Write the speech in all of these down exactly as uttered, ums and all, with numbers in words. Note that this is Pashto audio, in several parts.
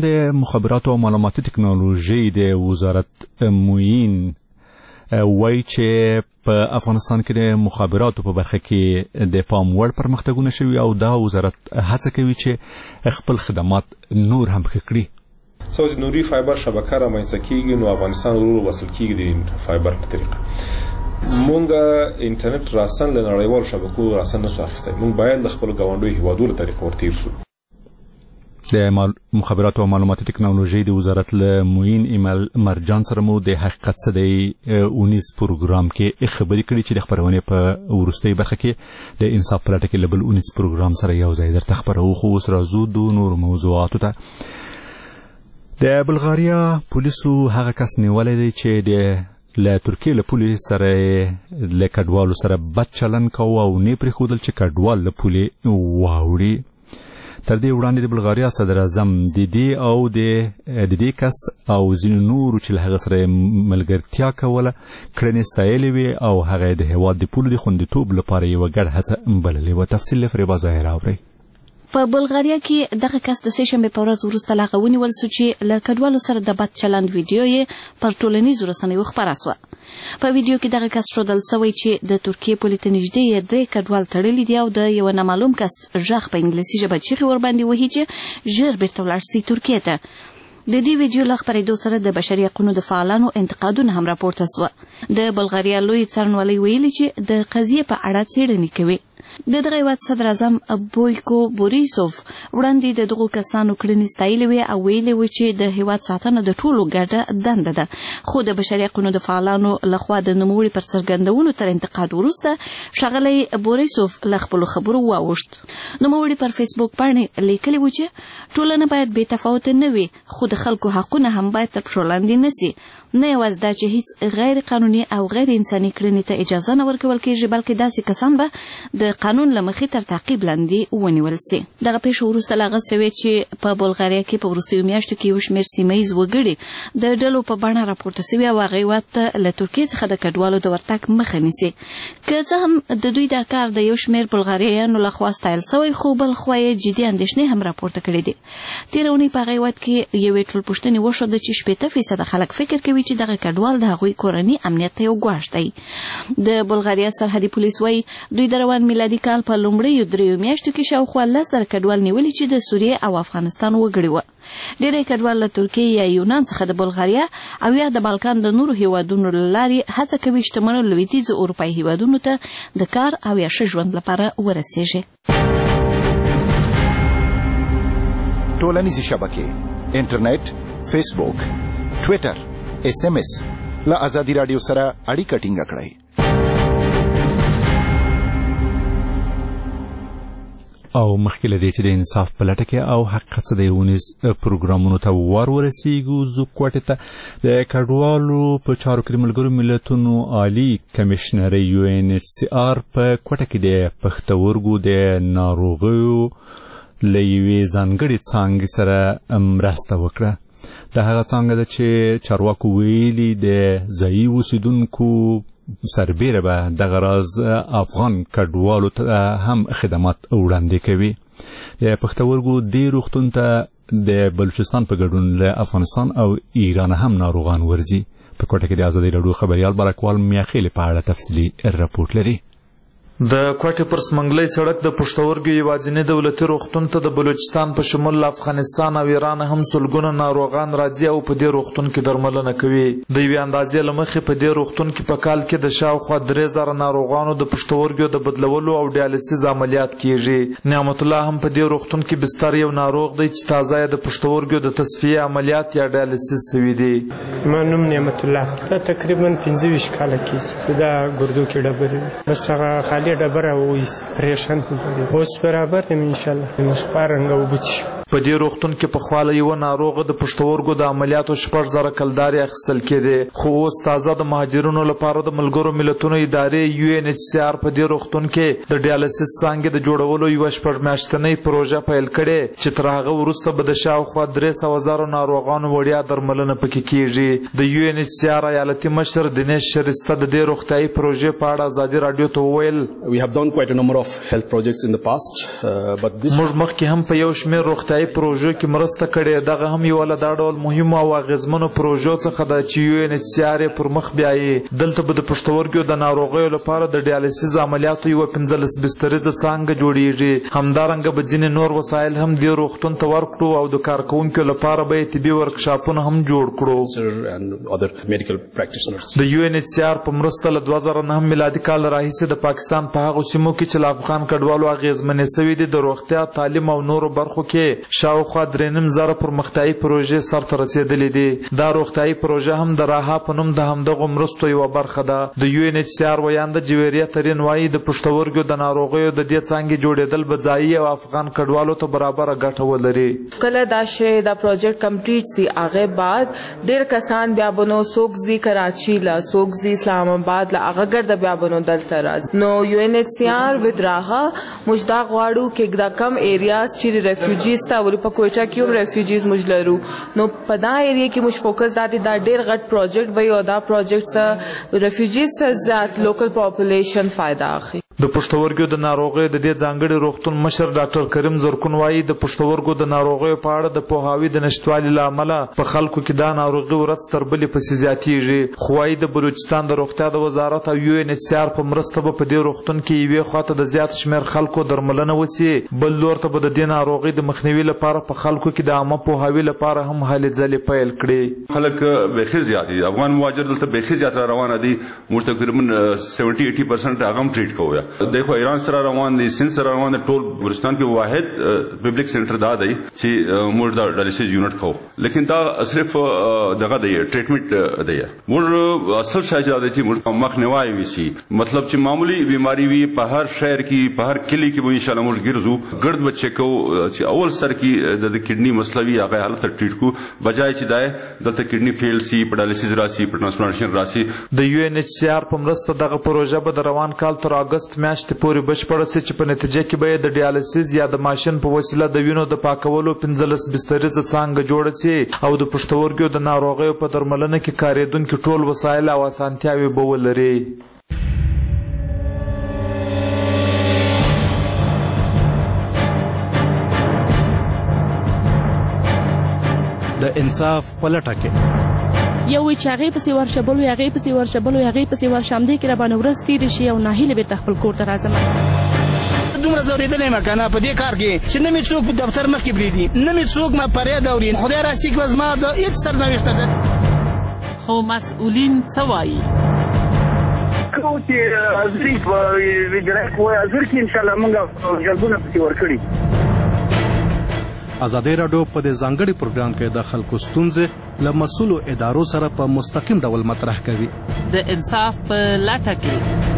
د مخابراتو او معلوماتي تکنالوژي د وزارت موین وایي چې په افغانستان کې د مخابراتو په برخه کې د پام وړ پرمختګونه شوي او دا وزارت هڅه کوي چې خپل خدمات نور هم ښه کړي. څو چې نوري فایبر شبکه رامنځته کیږي نو افغانستان ورو وصل کیږي د فایبر په طریقه. مونږ انټرنیټ راسن له نړیوالو شبکو راسن نه اخیستی. مونږ باید د خپل ګاونډیو هیوادونو طریقه ورتیر شو. د مخابراتو او معلوماتي تکنالوژي د وزارت له معین ایمل مرجان سره مو د حقیقت څه دی اونیز پروګرام کې خبرې کړې چې د خبرونې په وروستۍ برخه کې د انصاف پلاټ کې لبل اونیز پروګرام سره یو ځای درته خبرو خو اوس راځو د نور موضوعاتو ته. د بلغاریا پولیسو هغه کس نیولی دی چې د له ترکیې له پولې سره له کډوالو سره بد چلند کوه او نه پرېښودل چې کډوال له پولې واوړي. تر دې وړاندې د بلغاریا صدر اعظم د دې او د دې کس او ځینو نورو چې له هغه سره ملګرتیا کوله کړنې ستایلې وې او هغه د هېواد د پولو د خوندیتوب لپاره یوه ګډه هڅه بللې وه. تفصیل له فریبا ظاهر اورئ. په بلغاریا کې دغه کس د سه شنبې په ورځ وروسته له هغه ونیول سو چې له کډوالو سره د بد چلند ویډیو یې پر ټولنیزو رسنیو خپره سوه. په ویډیو کې دغه کس ښودل سوی چې د ترکیې پولې ته نږدې یې درې کډوال تړلي دي او د یوه نامعلوم کس غږ په انګلیسي ژبه چیغې ورباندې وهي چې ژر بیرته ولاړ سي ترکیې ته. د دې ویډیو له خپرېدو سره د بشري حقونو د فعالانو انتقادونه هم راپورته سوه. د بلغاریا لوی څارنوالۍ ویلي چې د قضیې په اړه څېړنې کوي. د دغه هېواد صدر اعظم بویکو بوریسوف وړاندې د دغو کسانو کړنې ستایلې وې او ویلې وه چې د هېواد ساتنه د ټولو ګډه دنده ده. خو د بشري حقونو د فعالانو لخوا د نوموړي پر څرګندونو تر انتقاد وروسته ښاغلی بوریسوف له خپلو خبرو واوښت. نوموړي پر فیسبوک پاڼې لیکلي وو چې ټولنه باید بې تفاوته نه وي خو د خلکو حقونه هم باید تر پښو لاندې نه سي. نه یوازې دا چې هیڅ غیر قانوني او غیر انساني کړنې ته اجازه نه ورکول کېږي بلکې داسې کسان به د قانون له مخې تر تعقیب لاندې ونیول سي. دغه پیښه وروسته له هغه سوې چې په بلغاریا کې په وروستیو میاشتو کې یو شمېر سیمه ییز وګړي د ډلو په بڼه راپورته سوي او هغه هېواد ته له ترکیې څخه د کډوالو د ورتګ مخه نیسي. که څه هم د دوی دا کار د یو شمېر بلغاریایانو لخوا ستایل سوی خو بل خوا یې جدي اندېښنې هم راپورته کړې دي. تېره اونۍ په هغه هېواد کې یوې ټولپوښتنې وښوده چې شپېته فیصده خلک فکر کوي چې دغه کډوال د هغوی کورني امنیت ته یو ګواښ دی. د بلغاریا سرحدي پولیس وایي دوی د روان میلادي کال په لومړیو دریو میاشتو کې شاوخوا لس زره کډوال نیولي چې د سوریې او افغانستان وګړي وه. ډېری کډوال له ترکیې یا یونان څخه د بلغاریا او یا د بالکان د نورو هیوادونو له لارې هڅه کوي شتمنو لویدیځو اروپایي هیوادونو ته د کار او یا ښه ژوند لپاره ورسیږي. ټولنیزې شبکې انټرنیټ، فیسبوک، ټویټر، اس ام اس له ازادي راډیو سره اړیکه ټینګه کړئ. او مخکې له دې چې د انصاف په لټه کې او حقیقت څه دی ونیز پروګرامونو ته ور ورسیږو زه کوټې ته د کډوالو په چارو کې د ملګرو ملتونو عالي کمیشنرۍ یو ان ایچ سی آر په کوټه کې د پښتورګو د ناروغیو له یوې ځانګړې څانګې سره مرسته وکړه. د هغه څانګه ده چې چارواکو ویلي د ځایي اوسیدونکو سربیره به دغه راز افغان کډوالو ته هم خدمات وړاندې کوي. د پښتورګو دې روغتون ته د بلوچستان په ګډون له افغانستان او ایران هم ناروغان ورځي. په کوټه کې د ازادي راډیو خبريال برکوال میاخیل په اړه تفصیلي رپورټ لري. د کوټې پر سمنګلۍ سړک د پښتورګو یوازینی دولتي روغتون ته د بلوچستان په شمول افغانستان او ایران هم سلګونه ناروغان راځي او په دې روغتون کې درملنه کوي. د یوې اندازې له مخې په دې روغتون کې په کال کې د شاوخوا درې زره ناروغانو د پښتورګو د بدلولو او ډیالسیس عملیات کیږي. نعمت الله هم په دې روغتون کې بستر یو ناروغ دی چې تازه یې د پښتورګو د تصفیې عملیات یا ډیالسیس شوی دی. ما نوم نعمت الله، دا تقریبا پنځه ویشت کاله کېږي دا ګردو کې ډبرې بس هغه خالی ډبره وایست پریشان خوزدی اوس برابر دیم انشاءالله مشپارنګ وبچ. په دې روغتون کې په خواله یو ناروغ د پښتورګو د عملیاتو شپږ زره کلدارې اخیستل کېدې، خو اوس تازه د مهاجرینو لپاره د ملګرو ملتونو ادارې یو ان ایچ سی آر په دې روغتون کې د ډیالسیس څانګې د جوړولو یوه شپږ میاشتنۍ پروژه پیل کړې چې تر هغه وروسته به د شاوخوا درې سوه زره ناروغانو وړیا درملنه پکې کېږي. د یو ان ایچ سی آر ایالتي مشر دینیش شریسته د دې روغتیایي پروژې په اړه ازادي راډیو ته وویل We have done quite a number of health projects in the past, uh, but this موږ مخکې هم په یو شمېر روغتیایي روغتیايي پروژو کې مرسته کړې. دغه هم یو له دا ډول مهمو او اغیزمنو پروژو څخه ده چې یو ان ایچ سی آر پر مخ بیایي. دلته به د پښتورګو د ناروغیو لپاره د ډیالیسیس عملیاتو یو پنځلس بستریزه څانګه جوړیږي. همدارنګه به ځینې نور وسایل هم دې روغتون ته ورکړو او د کارکوونکو لپاره به طبي ورکشاپونه هم جوړ کړو. د یو ان ایچ سی آر په مرسته له دوه زره نه میلادي کال راهیسې د پاکستان په هغو سیمو کې چې له افغان کډوالو اغیزمنې سوي دي د روغتیا، تعلیم او نورو برخو کې شاوخوا درې نیم زره پرمختیايي پروژې سرته رسېدلې دي. دا روغتیايي پروژه هم د راها په نوم د همدغو مرستو یوه برخه ده. د یو ان ایچ سی آر ویانده جویریه ترین وایي د پښتورګو د ناروغیو د دې څانګې جوړېدل به ځایي او افغان کډوالو ته برابره ګټه ولري. کله دا شی دا پروجیکټ کمپلیټ سي هغه بعد ډېر کسان بیا بنو څوک ځي کراچي لا څوک ځي اسلام آباد لا هغه ګرده بیا بنو دلته راځي. نو یو ان ایچ سی آر with راها موږ دا غواړو چې دا کم ایریاز چې ریفیوجیز ته ول په کوټا کې هم ریفیوجیز موږ لرو. نو په دا ایریا کې موږ فوکس دا دي دا ډېر غټ پروجیکټ وي او دا پروجیکټ سره ریفیوجیز سره زیات لوکل پاپولیشن فائدہ اخلي. د پښتورګو د ناروغیو د دې ځانګړي روغتون مشر ډاکټر کریم زرکون وایي د پښتورګو د ناروغیو په اړه د پوهاوي د نشتوالي له امله په خلکو کې دا ناروغي ورځ تر بلې پسې زیاتېږي. خو وایي د بلوچستان د روغتیا د وزارت او یو ان ایچ سی آر په مرسته به په دې روغتون کې یوې خواته د زیات شمېر خلکو درملنه وسي، بل لور ته به د دې ناروغۍ د مخنیوي لپاره په خلکو کې د عامه پوهاوي لپاره هم هلې ځلې پیل کړي. خلک بیخي زیات دي، افغان مهاجر دلته بیخي زیات روانه دي. موږ تقریبا سیونټي ایټي پرسنټ هغه هم ټریټ کوو. دغه ایران سره روان دي، سند سره روان دي. ټول بلوچستان کې واحد پبلک سنټر دا دی چې موږ دا ډایلیسیس یونټ کوو. لیکن دا صرف دغه دی ټریټمنټ دی. موږ اصل شای دا دی چې موږ مخنیوي وشي. مطلب چې معمولی بیماری وي په هر شهر کې په هر کلی کې به ان شاء الله موږ ګرځو ګرد بچ کو چې اول سر کې د کډنی مسله وي هغه حالت ټریټ کو بجای چې دا دلته کډنی فیل سی په ډایلیسیس راسي په ټرانسپلانټیشن راسي. د یو ان ایچ سی آر په مرسته دغه پروژه به د روان کال تر اگست میاشتې پورې بشپړه شي چې په نتیجه کې به د ډیالیسیس یا د ماشین په وسیله د وینو د پاکولو پنځلس بستریزه څانګه جوړه شي او د پښتورګو د ناروغیو په درملنه کې کارېدونکي ټول وسایل او اسانتیاوې به ولري. د انصاف پلټه کې یو چې هغه پسې ورشبل وي هغه پسې ورشبل وي هغه پسې ورشمدې کې را باندې ورځ تېرې شي او ناهیلې بېرته خپل کور ته راځم. دومره ځورېدلی یم که نه په دې کار کې چې نه مې څوک په دفتر مخکې پرېږدي، نه مې څوک ما فریاد اوري. خدای راستي که زما د هېڅ سرنوشته ده. خو مسؤلین څه وایي؟ کوم چې حاضري په وجرایت وایي حاضر کې انشاءالله موږ جلبونه پسې ورکړي. ازادي راډیو په دې ځانګړي پروګرام کې د خلکو ستونزې له مسؤلو ادارو سره په مستقیم ډول مطرح کوي. د انصاف په لټه کې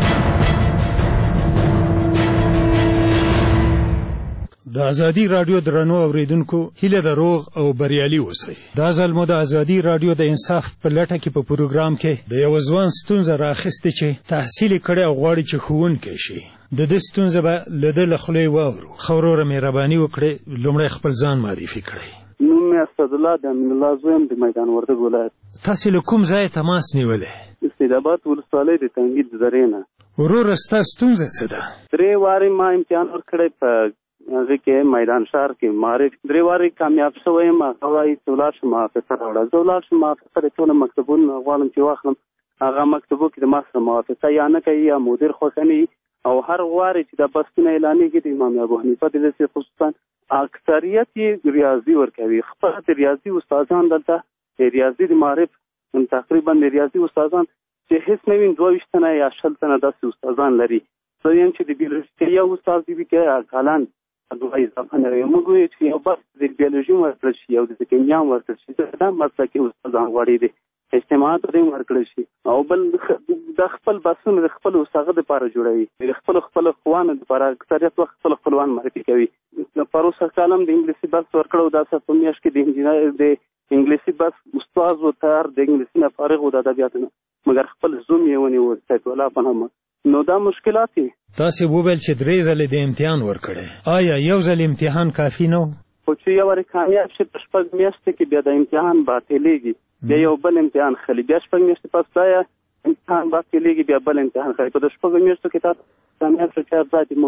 د ازادي راډیو درنو اوریدونکو هیله د روغ او بریالي اوسئ. دا ځل مو د ازادي راډیو د انصاف په لټه کې په پروګرام کې د یو ځوان ستونزه راخیستې چې تحصیل کړی او غواړي چې ښوونکی شي. د دې ستونزه به له ده له خولې واورو. ښه وروره مهرباني وکړئ لومړی خپل ځان معرفي کړئ. نوم مې اسدالله د امین الله زوی یم د میدان وردګ ولایت. تاسې له کوم ځایه تماس نیولی؟ استعدابات ولسوالۍ د تنګي د درې نه. وروره ستا ستونزه څه ده؟ درې وارې ما امتحان ورکړی په هغه کې میدان شهر کې معرف درې وارې کامیاب شوی یم. هغه وایي چې ولاړ شم افیسر راوړه. زه ولاړ شم افیسر یې ټوله مکتبونه غواړم چې واخلم. هغه مکتبو کې د ما سره موافقه یا نه کوي یا مدیر خوښه نه وي او هر غواړي چې دا بسونه اعلانېږي د امام ابو حنیفه د لیسې خصوصا اکثریت یې ریاضي ورکوي. خپله د ریاضي استادان دلته د ریاضي د معرف تقریبا د ریاضي استادان چې هیڅ نه وي دوه ویشت تنه یا شل تنه داسې استادان لري. زه یم چې د بیولوژي یو استاد دی که کالان دوه اضافه نه وي. موږ وایو چې یو بس د بیولوژي ورکړل شي او د کیمیا ورکړل شي. دا مسلکي استادان غواړي دي اجتماعات ته ورکړل شي او بل د خپل بسونه د خپل استاغه لپاره جوړوي. د خپل خپل خوانو لپاره اکثریت وخت خپل خپلوان معرفي کوي. پروسه کالم د انګلیسي بس ورکړو دا څه په میاشت کې د انجینر د انګلیسي بس استاد و تر د انګلیسي نه فارغ و د ادبیاتو نه مګر خپل زوم یې ونیو سید الله په نامه. نو دا مشکلات دي. تاسې وویل چې درې ځلې د امتحان ورکړی. آیا یو ځل امتحان کافي نه و؟ خو چې یو وارې کامیاب شي په شپږ میاشتې کې بیا د امتحان باطلېږي. بیا یو بل امتحان خلي. بیا شپږ میاشتې پس بیا امتحان باطلېږي بیا بل امتحان خلي. په د شپږو میاشتو کې تاسو کامیاب شو چې ځای مو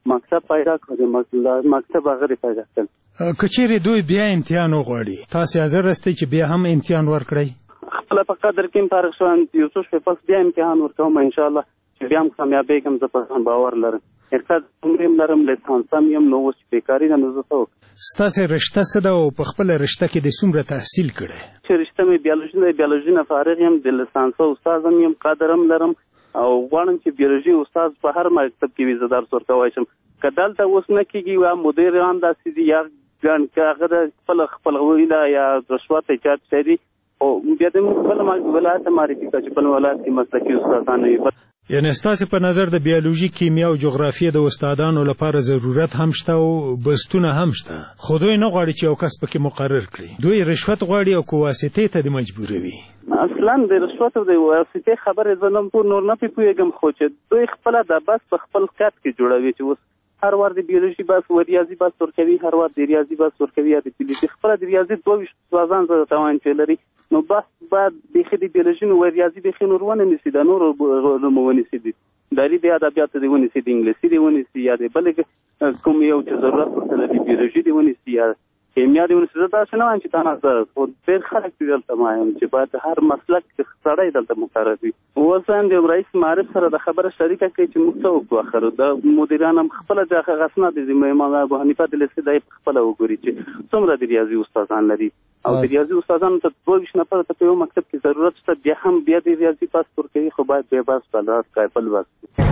مکتب پیدا کړ مکتب هغه پیدا کړ. کچېرې دوی بیا امتحان وغواړي تاسو حاضر یاستئ چې بیا هم امتحان ورکړئ؟ خپله په قدر کې فارغ شوم یو څو شپې پس بیا امتحان ورکوم انشاءالله چې بیا هم کامیابېږم. زه په ځان باور لرم. اقتصاد عمرې هم لرم لیسانس هم یم نو اوس بېکاري ده نو زه څه وکړم. ستاسې رشته څه ده او په خپله رشته کې د څومره تحصیل کړی؟ چې رشته مې بیالوژي ده بیالوژي نه فارغ یم د لیسانسه استاد هم یم قدر هم لرم او غواړم چې بیولوژي استاد په هر مکتب کې وي زه درس ورکولی شم. که دلته اوس نه کېږي یا مدیر هم داسې دي یا ګڼ که هغه د خپله خپلغوي ده یا رشوت یې چا څه دي خو بیا د موږ بله ولایت ته معرفي کړه چې بل ولایت کې مسلکي استادان وي. یعنې ستاسې په نظر د بیولوژي کیمیا او جغرافیې د استادانو لپاره ضرورت هم شته او بستونه هم شته خو دوی نه غواړي چې یو کس پکې مقرر کړي. دوی رشوت غواړي او که واسطې ته دې مجبوروي. اصلا د رشوت او د واسطې خبرې زه نه نور نه پې پوهېږم خو چې دوی خپله د بس په خپل کټ کې جوړوي چې اوس هر وار د بیولوژي بس و ریاضي بس ورکوي هر وار د ریاضي بس ورکوي یا د فزیکي خپله د ریاضي دوه ویشت استادان زه درته وایم چې لري نو بس باید بیخي د بیولوژي نو و ریاضي بیخي نور ونه نیسي دا نور علوم ونیسي دي داري د ادبیاتو دې ونیسي د انګلیسي دې ونیسي یا د بلې کوم یو چې ضرورت ورته لري بیولوژي دې ونیسي یا کیمیا دې ونیسي. زه داسې نه وایم چې تا نه زه خو ډېر خلک دې دلته ما یم چې باید هر مسلک سړی دلته مقرر وي. اوس هم د رئیس معارف سره د خبره شریکه کړئ چې موږ څه وکړو اخر د مدیران هم خپله د هغه اسناد دي امام ابو حنیفه د لیسې دی خپله وګوري چې څومره د ریاضي استادان لري او د ریاضي استادانو ته دوه ویشت نفره ته په یو مکتب کې ضرورت شته بیا هم بیا د ریاضي پاس ورکوي خو باید بیا بس بل راز کوي بل بس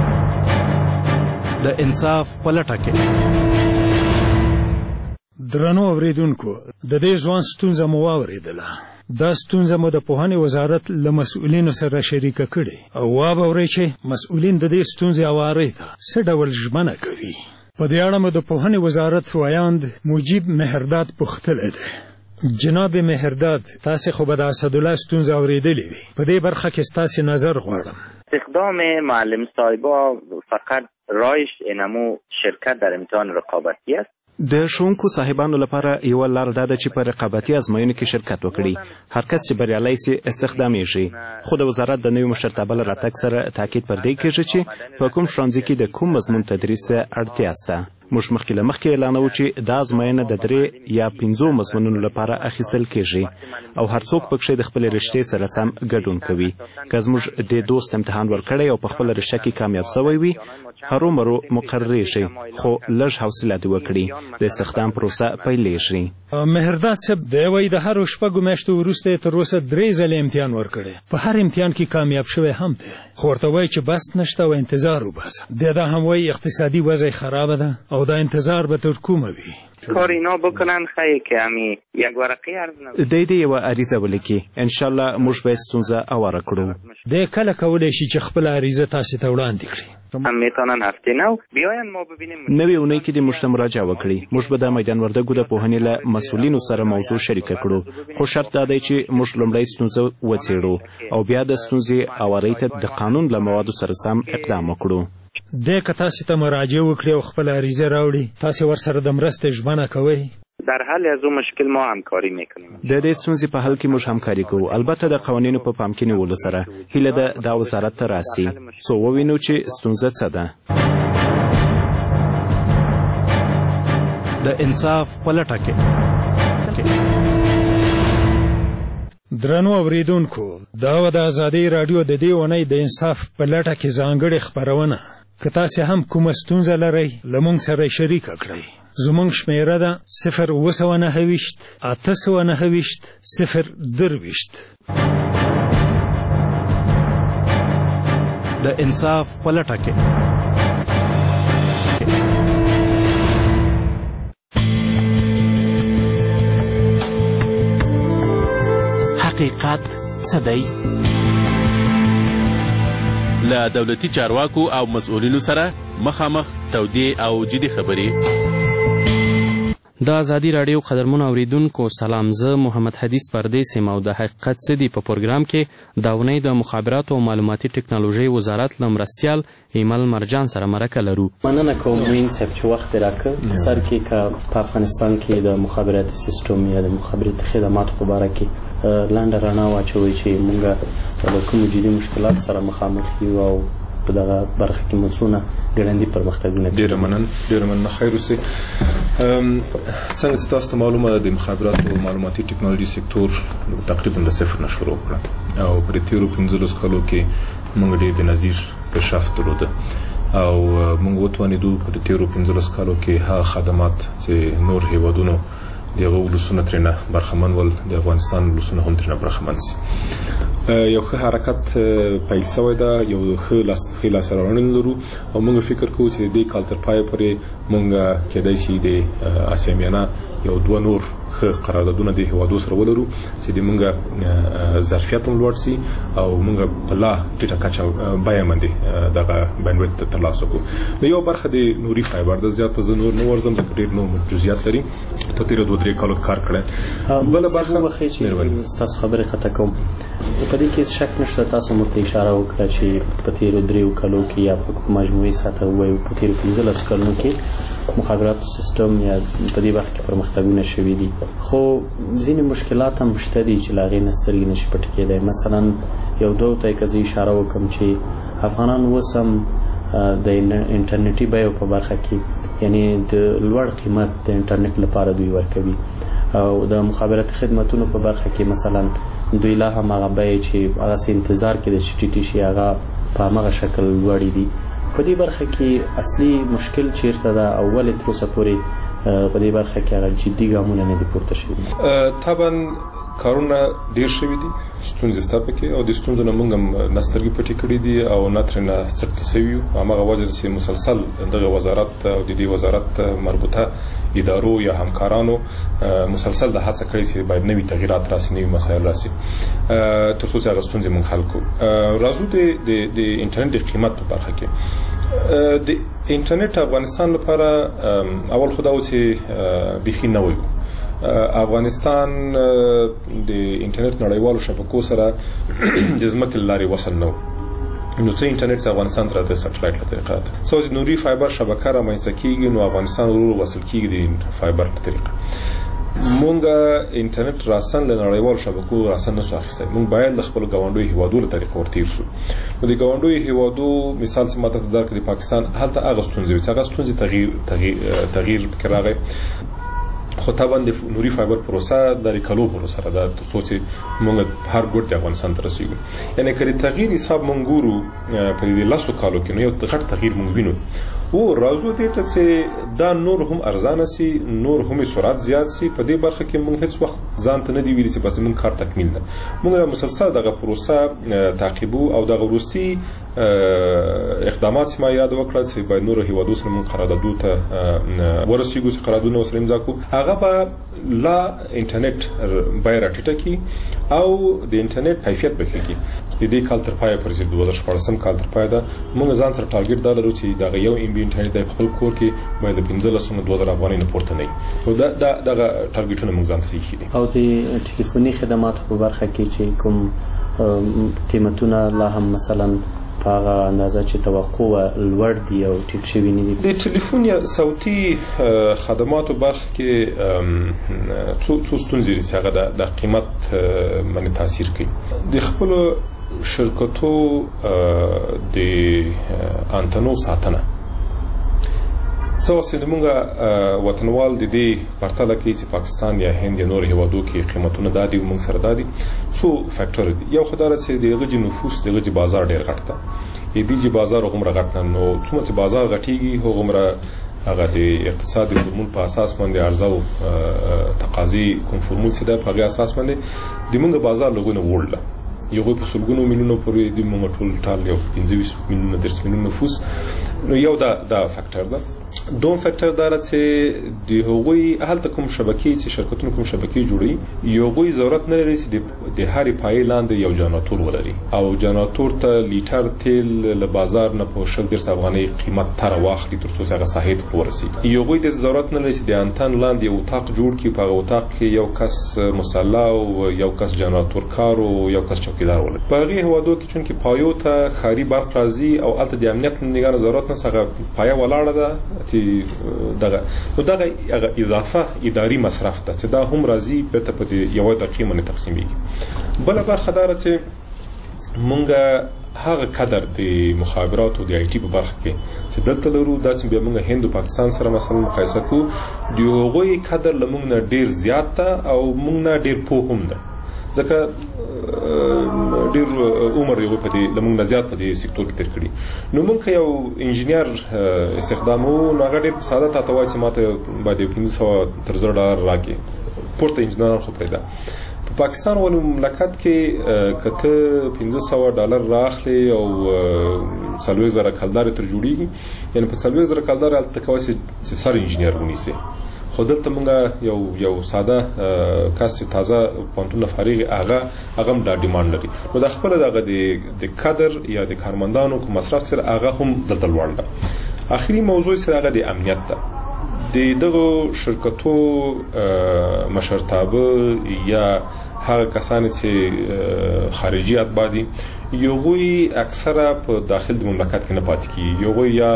د انصاف په لټه کې. درنو اوریدونکو د دې ځوان ستونزه مو واورېدله. دا ستونزه مو د پوهنې وزارت له مسؤلینو سره شریکه کړې او واورئ چې مسؤلین د دې ستونزې هوارۍ ته څه ډول ژمنه کوي. په دې اړه مو د پوهنې وزارت ویاند مجیب مهرداد پوښتلی دی. جناب مهرداد تاسې خو به د اسدالله ستونزه اورېدلې وي په دې برخه کې ستاسې نظر غواړم. استخدام معلم صاحبا فقط رایش انمو شرکت در امتحان رقابتی است. د ښوونکو صاحبانو لپاره یوه لار دا ده چې په رقابتي ازموینو کې شرکت وکړي. هر کس چې بریالی سي استخدامیږي خو د وزارت د نوي مشرتابه له راتګ سره تاکید پر دې کېږي چې په کوم ښوونځي کې د کوم مضمون تدریس ته اړتیا شته. موږ مخکې له مخکې اعلانوو چې دا ازموینه د درې یا پنځو مضمونونو لپاره اخیستل کېږي او هر څوک پکښې د خپلې رشتې سره سم ګډون کوي. که زموږ د دوست امتحان ورکړی او په خپله رشته کې کامیاب سوی وي هرومرو مقرریږي خو لږ حوصله دې وکړي د استخدام پروسه پیلیږي. مهرداد صاحب دی وایي د هرو شپږو میاشتو وروسته یې تر اوسه درې ځلې امتحان ورکړی په هر امتحان کې کامیاب شوی هم دی خو ورته وایي چې بس نشته او انتظار وباسه. دی دا هم وایي اقتصادي وضع خرابه ده او دا انتظار به تر کومه وي. کار اینا بکنن خیلی که همی یک ورقی عرض نبود. دی دی یوه عریضه ولیکي انشاءالله موږ به ستونزه اواره کړو. دی کله کولی شي چې خپله عریضه تاسې ته وړاندې کړي؟ هم میتونن هفته نو بیاین ما ببینیم. نوې اونۍ کې دې موږ ته مراجعه وکړي. موږ به د میدان وردګو د پوهنې له مسؤلینو سره موضوع شریکه کړو خو شرط دا دی چې موږ لومړی ستونزه وڅېړو او بیا د ستونزې اوارۍ ته د قانون له موادو سره سم اقدام وکړو. دی که تاسې ته مراجعه وکړي او خپله عریضه راوړي تاسې ورسره د مرستې ژمنه کوئ؟ در حل از اون مشکل ما همکاری میکنیم. د دې ستونزې په حل کې موږ همکاري کوو البته د قوانینو په پام کې نیولو سره. هیله ده دا وزارت ته راسي څو ووینو چې ستونزه څه ده. د انصاف په لټه کې. درنو اوریدونکو دا و د ازادۍ راډیو د دې اونۍ د انصاف په لټه کې ځانګړې خپرونه. که تاسې هم کومه ستونزه لرئ له موږ سره شریکه کړئ. زموږ شمیره ده صفر اوه سوه نهه ویشت اته سوه نهه ویشت صفر درویشت. د انصاف په لټه کې. حقیقت څه دی؟ له دولتي چارواکو او مسؤلینو سره مخامخ تودې او جدي خبرې. د ازادي راډیو قدرمنو اوریدونکو سلام. زه محمد حدیث پردیس یم او د حقیقت څه دی په پروګرام کې د اونۍ د مخابراتو او معلوماتي ټکنالوژۍ وزارت له مرستیال ایمل مرجان سره مرکه لرو. مننه کوم معین صاحب چې وخت راکړ. سر کې که په افغانستان کې د مخابراتي سیستم یا د مخابراتي خدماتو په باره کې لنډه رڼا واچوئ چې موږ د کومو جدي مشکلات سره مخامخ یو او په دغه برخه کې مو څونه ګړندي پرمختګونه ډېره مننه ډېره مننه خیر اوسئ. څنګه چې تاسو ته معلومه ده د مخابراتو او معلوماتي ټکنالوژي سکتور تقریبا له صفر نه شروع کړه او په تیرو پنځلسو کالو کې موږ ډېر بېنظیر پیشرفت درلوده او موږ وتوانېدو په تیرو پنځلسو کالو کې هغه خدمات چې نور هیوادونو دغه ولسونه ترېنه برخمن ول د افغانستان ولسونه هم ترېنه برخمن سي. یو ښه حرکت پیل شوی ده، یو ښه لاسته راوړنې لرو او موږ فکر کوو چې د دې کال تر پایه پورې موږ کېدای شي د اسیا میانه یو دوه نور ښه قراردادونه د هیوادو سره ولرو چې د موږ ظرفیت هم لوړ سي او موږ په لا ټیټه کچه بیه باندې دغه بینډویډ ترلاسه کړو. نو یو برخه د نوري فایبر د زیاته زه نور نه ورځم ځکه ډېر نور جزئیات لري، په تېرو دوه درې کالو کار کړی. بله برخه ستاسو خبرې خطا کوم په دې کې شک نشته، تاسو موږ ته اشاره وکړه چې په تېرو درېو کالو کې یا په مجموعي سطحه ووایو په تېرو پنځلسو کلونو کې مخابراتو سیستم یا په دې برخه کې پرمختګونه شوي دي، خو ځینې مشکلات هم شته دي چې له هغې نه سترګې نشي پټې کېدی. مثلا یو دوو ته یې که زه اشاره وکړم چې افغانان اوس هم د انټرنیټي بیو په برخه کې یعنی د لوړ قیمت د انټرنیټ لپاره دوی ورکوي او د مخابراتي خدمتونو په برخه کې مثلا دوی لا هم هغه بیې چې هغسې انتظار کې ده چې ټیټې شي هغه په همغه شکل لوړې دي. په دې برخه کې اصلي مشکل چیرته ده او ولې تر اوسه پورې په دې برخه کې هغه جدي ګامونه نه دي پورته شوي؟ طبعا کارونه ډېر شوي دي، ستونزې شته پکې او د ستونزو نه موږ هم نه سترګې پټې کړي دي او نه ترېنه څټ شوي یو. هماغه وجه چې مسلسل دغه وزارت او د دې وزارت مربوطه ادارو یا همکارانو مسلسل د هڅه کړې چې باید نوي تغییرات راسي، نوي مسایل راسي تر څو چې هغه ستونزې موږ حل کړو. راځو د انټرنیټ د قیمت په برخه کې. د انټرنیټ افغانستان لپاره اول خو دا و چې بیخي نوی و. افغانستان د انټرنیټ نړیوالو شبکو سره د ځمکې له لارې وصل نه و، نو څه انټرنیټ چې افغانستان ته د سټلایټ له طریقه ده څو چې نوري فایبر شبکه رامنځته کېږي نو افغانستان ورو وصل کېږي د فایبر په طریقه. مونږ انټرنیټ راسن له نړیوالو شبکو راسن نشو اخیستی، مونږ باید له خپلو ګاونډیو هیوادو له طریقه ورتېر شو. نو د ګاونډیو هیوادو مثال چې ماته درکړه د پاکستان هلته هغه ستونزې وې چې هغه ستونزې تغییر تغییر پکې راغی. خو طبعا د نوري فایبر پروسه د ریکالو پروسه ده تر څو چې موږ هر ګوټ د افغانستان ته رسیږو. یعنې که د تغییر حساب موږ ګورو په دې لسو کالو کې نو یو غټ تغییر موږ وینو او راځو دې ته چې دا نور هم ارزانه سي، نور هم سرعت زیات سي. په دې برخه کې موږ هیڅ وخت ځان ته نه دی ویلي چې بس موږ کار تکمیل ده. موږ مسلسل دغه پروسه تعقیبو او دغه وروستي اقدامات چې ما یاد وکړل چې باید نور هیوادو سره موږ قراردادو ته ورسیږو چې قراردادونه ورسره امضا کړو. هغه به لا انټرنیټ بیه راټیټه کړي او د انټرنیټ کیفیت به ښه کړي. د دې کال تر پایه پورې چې دوه زره شپاړسم کال تر پایه ده موږ ځان سره ټارګټ دا لرو چې دغه یو ام بي انټرنیټ د خپل کور کې باید د پنځلسو نه دوه زره افغانۍ نه پورته نه وي. نو دا دغه ټارګټونه موږ ځان سره ایښي دي. او د ټلیفوني خدماتو په برخه کې چې کوم قیمتونه لا هم مثلا په هغه اندازه چې توقع وه لوړ دي او ټیټ شوي نه دي. د ټلیفون یا صوتي خدماتو برخه کې څو څو ستونزې دي چې هغه د قیمت باندې تاثیر کوي. د خپلو شرکتو د انتنو ساتنه څه وخت چې زموږ وطنوال د دې پرتله کوي چې پاکستان یا هند یا نور هیوادو کې قیمتونه دا دي موږ سره دا دي څو فیکټور دي. یو خو دا ده چې د هغه جې نفوس د هغه جې بازار ډېر غټ ده، د دې جې بازار هغومره غټ نه، نو څومره چې بازار غټېږي هغومره هغه د اقتصاد د هورمون په اساس باندې عرضه او تقاضي کوم فورمول چې ده په هغې اساس باندې د موږ بازار لږونه وړ ده. یو په سلګونو میلیونو پورې د موږ ټول ټال یو پنځه ویشت میلیونه دېرش میلیونه نفوس، نو یو دا دا فیکټر ده. دوم فیکټر دا ده چې د هغوی هلته کوم شبکې چې شرکتونه کوم شبکې جوړوي یو هغوی ضرورت نه لري چې د هرې پایې لاندې یو جنراتور ولري او جنراتور ته لیټر تیل له بازار نه په شل دېرش افغانۍ قیمت ته راواخلي تر څو چې هغه ساحې ته ورسېږي. یو هغوی د ضرورت نه لري چې د انتن لاندې یو اتاق جوړ کړي، په هغه اتاق کې یو کس مسلح او یو کس جنراتور کار او یو کس چوکیدار ولري. په هغې هېوادو کې چونکې پایو ته ښاري برق راځي او هلته د امنیت له نګاه نه ضرورت نشته، هغه پایه ولاړه ده چې دغه نو دغه هغه اضافه اداري مصرف ده چې دا هم راځي بیرته په یوه دقیقې باندې تقسیمېږي. بله برخه دا ده چې مونږ هغه قدر د مخابراتو د آی ټي په برخه کې چې دلته لرو دا چې بیا موږ هند او پاکستان سره مثلا مقایسه کوو د هغوی قدر له موږ نه ډېر زیات ده او موږ نه ډېر پوه هم ده ځکه ډېر عمر یې په دې له موږ نه زیات په دې سکتور کې تېر کړي نو موږ یو انجینر استخداموو نو هغه ډېر ساده تاته وایي چې ماته باید یو پنځه سوه تر زر ډالر راکړي پورته انجینران خو پرېږده په پاکستان ولې مملکت کې که ته پنځه سوه ډالر راخلې او څلوېښت زره کلدار تر جوړېږي یعنې په څلوېښت زره کلدار هلته کولی شې چې سر انجینر ونیسې خو دلته موږ یو یو ساده کس چې تازه پوهنتون نه فارغ هغه هغه هم دا ډیمانډ لري نو دا خپله دغه د کادر یا د کارمندانو کوم مصرف سره هغه هم دلته لوړ ده اخري موضوع سره هغه د امنیت ده د دغو شرکتو مشرتابه یا هغه کسان چې خارجي اتباع دي یوغوی اکثره په داخل د مملکت کې نه پاتې کیږي یوغوی یا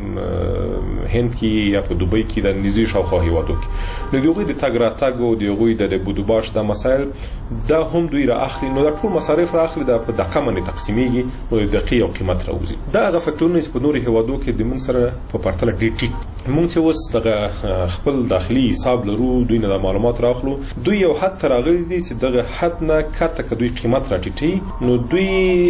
هند کې یا په دوبۍ کې د نږدې شاوخوا هیوادو کې نو د هغوی د تګ راتګ او د هغوی د بودوباش دا مسایل دا هم دوی را اخلي نو دا ټول مصارف را اخلي دا په دقه باندې تقسیمیږي نو د دقیق او قیمت راوځي دا هغه فکټورونه چې په نورو هیوادو کې د موږ سره په پرتله ډېر ټیټ موږ چې اوس دغه خپل داخلي حساب لرو دوی نه د معلومات راخلو دوی یو حد ته راغلي دي چې دغه حد نه کته که دوی قیمت راټیټي نو دوی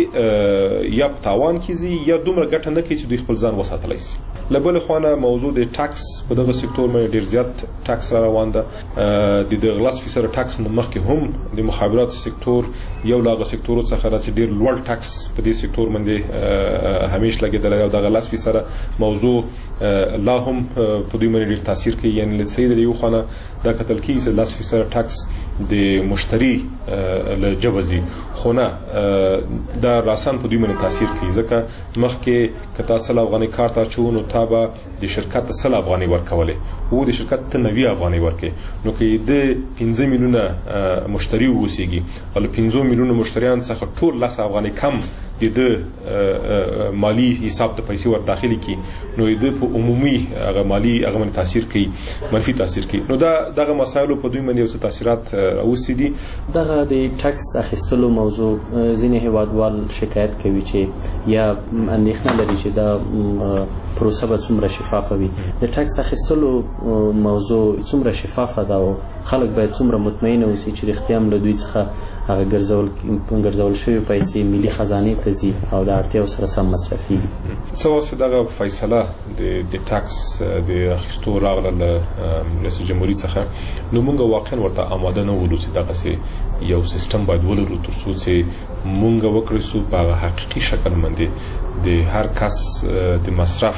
یا په تاوان کې ځي یا دومره ګټه نه کوي چې دوی خپل ځان وساتلی شي له بلې خوا نه موضوع د ټاکس په دغه سکتور باندې ډېر زیات ټاکس را روان ده د دغه لس فیصده ټاکس نه مخکې هم د مخابراتو سکتور یو له هغه سکتورو څخه ده چې ډېر لوړ ټاکس په دې سکتور باندې همیش لګېدلی او دغه لس فیصده موضوع لا هم په دوی باندې ډېر تاثیر کوي یعنې له صحیح د یو خوا نه دا کتل کېږي چې لس فیصده ټاکس د مشتری له جبه ځي خو نه دا راسن په دوی باندې تاثیر کوي ځکه مخکې که تا سل افغانۍ کار ته اچوو نو تا به د شرکت ته سل افغانۍ ورکولې او د شرکت ته نوي افغانۍ ورکړې نو که د پنځه میلیونه مشتري واوسېږي او له پنځو میلیونو مشتریانو څخه ټول لس افغانۍ کم د ده مالی حساب ته پیسې ور داخلي کړي نو د په عمومي هغه مالی هغه باندې تاثیر کوي منفي تاثیر کوي نو دا دغه مسایلو په دوی باندې یو څه تاثیرات راوستي دي دغه د ټاکس اخیستلو موضوع ځینې هیوادوال شکایت کوي چې یا اندېښنه لري چې دا پروسه به څومره شفافه وي د ټاکس اخیستلو موضوع څومره شفافه ده او خلک باید څومره مطمئن اوسي چې رښتیا هم له دوی څخه هغه ګرځول ګرځول شوي پیسې ملي خزانې ته ځي او د اړتیاو سره سم مصرفېږي څه وخت دغه فیصله د ټاکس د اخیستو راغله له رئیس جمهوري څخه نو موږ واقعا ورته آماده نه ولو چې دغسې یو سیستم باید ولرو تر څو چې موږ وکړی سو په هغه حقیقي شکل باندې د هر کس د مصرف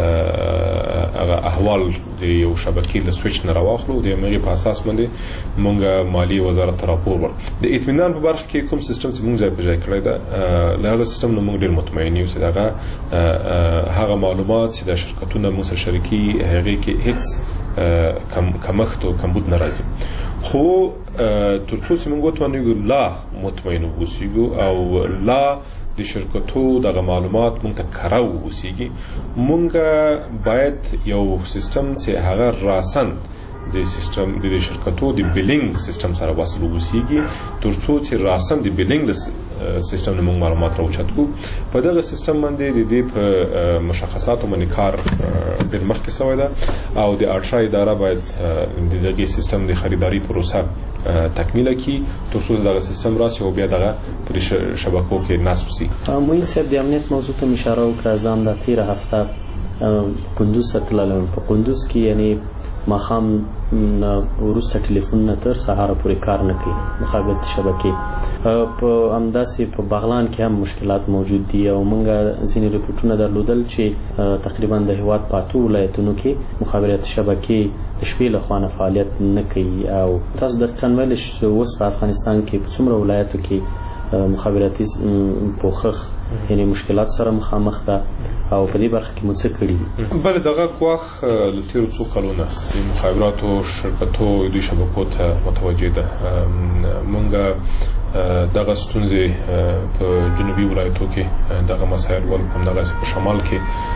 هغه احوال د یو شبکې له سویچ نه راواخلو د هغې په اساس باندې موږ مالی وزارت ته راپور ورکړو د اطمینان په برخه کې کوم سیستم چې موږ ځای په ځای کړی ده له هغه سیستم نه موږ ډېر مطمئن یو چې هغه هغه معلومات چې د شرکتونه موږ سره شریکي هغې کې هیڅ کمښت او کمبود نه راځي خو تر څو چې موږ وتوانیږو لا مطمئن واوسیږو او لا د شرکتو دغه معلومات مونږ ته کره واوسیږي مونږ باید یو سیستم چې هغه راسن د سیستم د شرکتو د بیلینګ سیستم سره وصل واوسیږي تر څو چې راسن د بیلینګ سیستم نه مونږ معلومات راوچت کو په دغه سیستم باندې د دې په مشخصاتو باندې کار ډېر مخکې شوی ده او د اړتیا اداره باید د دغه سیستم د خریداري پروسه تکمیله کی تر څو دغه سیستم راشي او بیا دغه پر شبکو کې نصب شي موږ صاحب د امنیت موضوع ته اشاره وکړه ځان د تیره هفته قندوز ته تللی په قندوز کې یعنی ماښام وروسته ټلیفونونه تر سهاره پورې کار نه کوي مخابراتي شبکې په همداسې په بغلان کې هم مشکلات موجود دي او موږ ځینې رپورټونه درلودل چې تقریبا د هېواد په اتو ولایتونو کې مخابراتي شبکې د شپې له خوا نه فعالیت نه کوي او تاسو درته ویلی چې اوس په افغانستان کې په څومره ولایتو کې مخابراتي پوښښ یعنی مشکلات سره مخامخ ده او په دې برخه کې مو څه کړي دي بله دغه ګواښ له تېرو څو کلونو د مخابراتو شرکتو دوی شبکو ته متوجه ده موږ دغه ستونزې په جنوبي ولایتو کې دغه مسایل ول همدغسې په شمال کې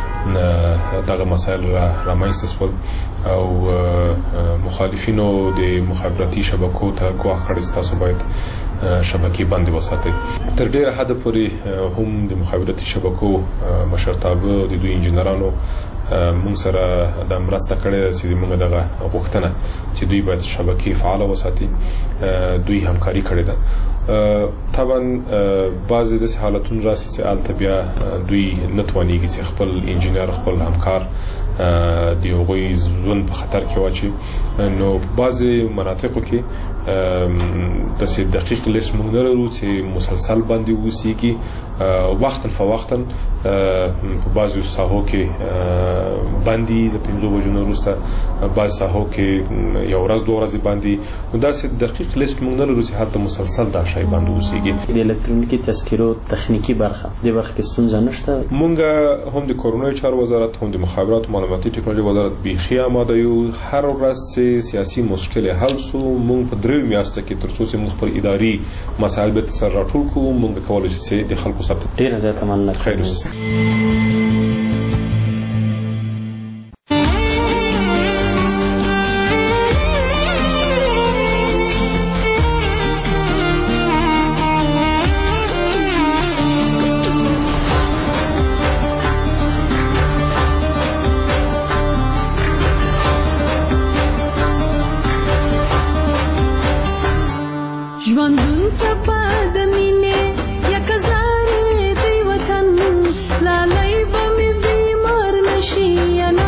دغه مسایل رامنځته شول او مخالفینو د مخابراتي شبکو ته ګواښ کړی چې تاسو باید شبکې باندې وساتي. تر ډیره حد پورې هم د مخابراتي شبکو مشرتابه د دوی انجنیرانو موږ سره د مرسته کړې ده چې موږ دغه غوښتنه چې دوی باید شبکې فعاله وساتي دوی همکاري کړې ده. طبعا بعضې داسې حالتونه راسي چې هلته بیا دوی نه توانېږي چې خپل انجینر خپل همکار د هغوی ژوند په خطر کې واچي. نو بعضې مناطقو کې داسې دقیق لیست موږ نه لرو چې مسلسل باندې اوسېږي. وختاً فوقتاً په بعضو ساحو کې باندې د پنځو بجو نه وروسته بعض ساحو کې یو ورځ دوه ورځې باندې. نو داسې دقیق لیست موږ نه لرو چې هلته مسلسل دا شی باندې اوسېږي. د الکترونیکي تذکرو تخنیکي برخه دې برخه کې ستونزه نشته. موږ هم د کورنیو چارو وزارت هم د مخابراتو معلوماتي ټکنالوژي وزارت بیخي آماده یو. هر ورځ چې سیاسي مشکل حل سو موږ په دریو میاشتو کې تر څو چې موږ خپل اداري مسایل به سره راټول کړو موږ کولی شو چې د خلکو ثبت. ډېره زیاته مننه. خیر ژوندون ته پد مینې یک زارې دی وطن لالی به مې بیمار نشي